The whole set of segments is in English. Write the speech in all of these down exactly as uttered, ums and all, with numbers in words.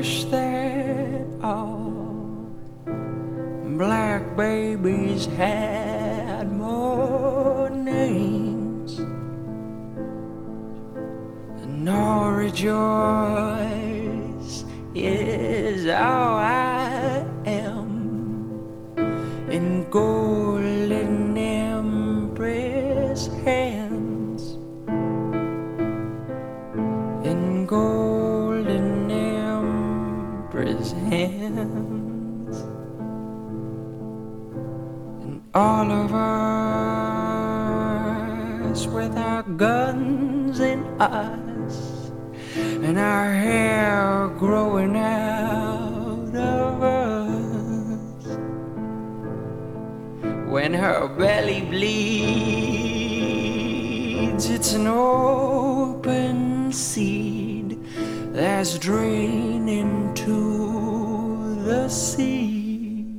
wish that all black babies had more names, and all rejoice is all I am in golden embrace hands, in golden embrace hands, and all of us with our guns in us and our hair growing out of us. When her belly bleeds, it's an open seed that's draining to the sea,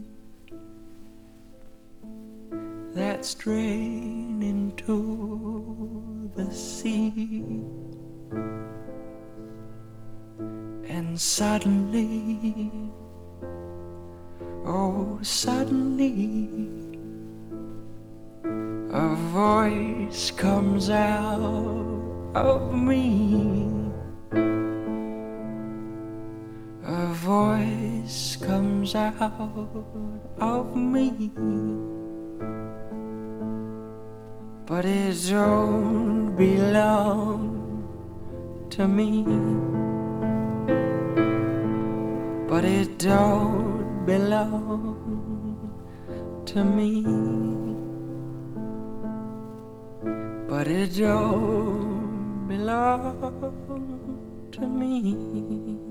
that's draining to the sea. And suddenly, oh suddenly, a voice comes out of me. A voice comes out of me, but it don't belong to me. But it don't belong to me. But it don't belong to me.